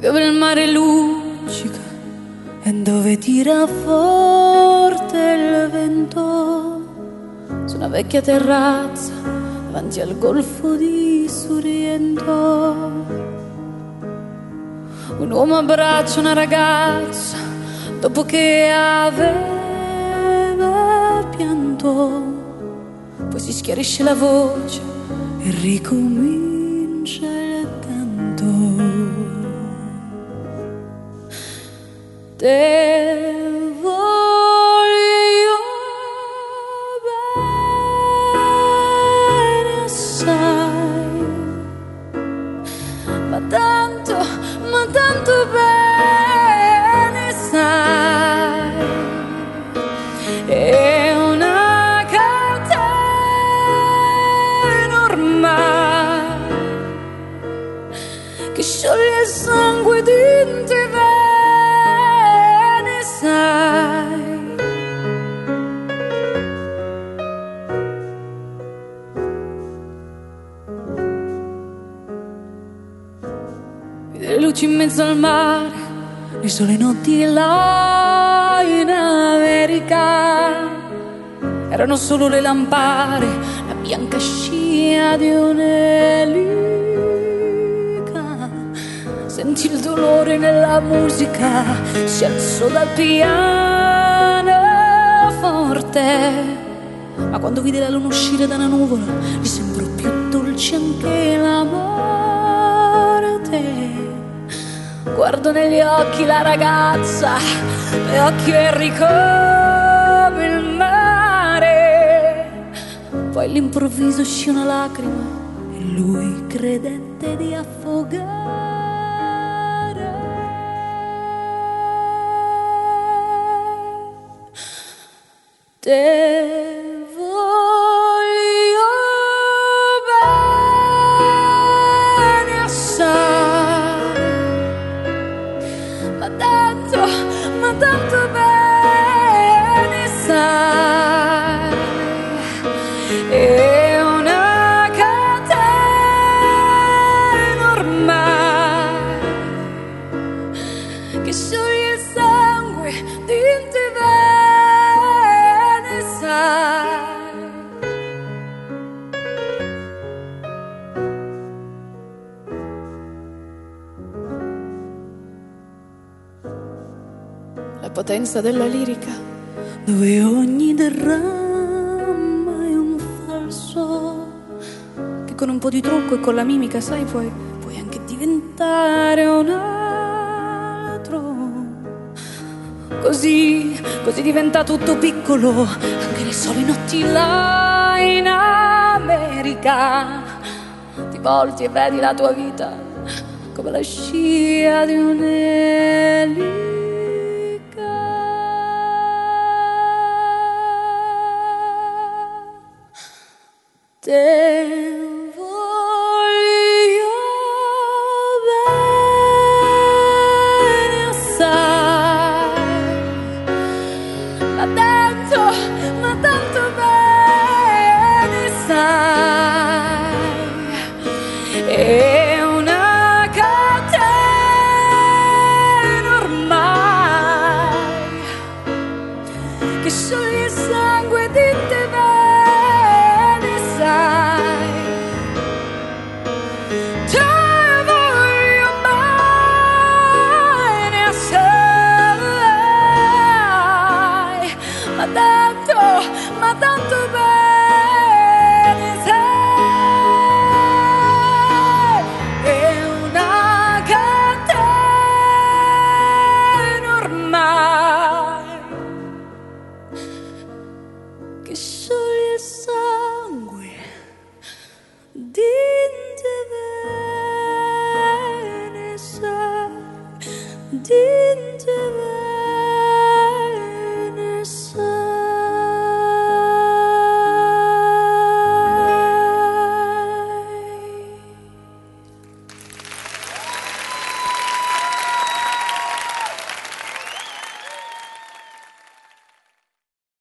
dove il mare luccica e dove tira forte il vento, su una vecchia terrazza davanti al golfo di Sorrento. Un uomo abbraccia una ragazza dopo che aveva pianto, poi si schiarisce la voce e ricomincia il canto. Te voglio bene assai, ma tanto bene sai, è una catena ormai che scioglie il sangue di te, bene sai. Vedere luci in mezzo al mare, le sole notti là in America, erano solo le lampare, la bianca scia di un'elica. Sentì il dolore nella musica, si alzò dal piano forte, ma quando vide la luna uscire da una nuvola gli sembrò più dolce anche la morte. Guardo negli occhi la ragazza, le occhi veri come il mare. Poi all'improvviso uscì una lacrima e lui credette di affogare. Te voglio bene assai, ma tanto bene sai, è una catena ormai che scioglie il sangue di te, bene sai. La potenza della lirica, dove ogni dramma è un falso, che con un po' di trucco e con la mimica, sai, puoi anche diventare un altro. Così diventa tutto piccolo, anche le sole notti là in America. Ti volti e vedi la tua vita come la scia di un'elica. Te voglio bene assai, ma tanto bene sai, è una catena ormai che scioglie il sangue di te, bene sai. Te voglio bene assai, ma tanto bene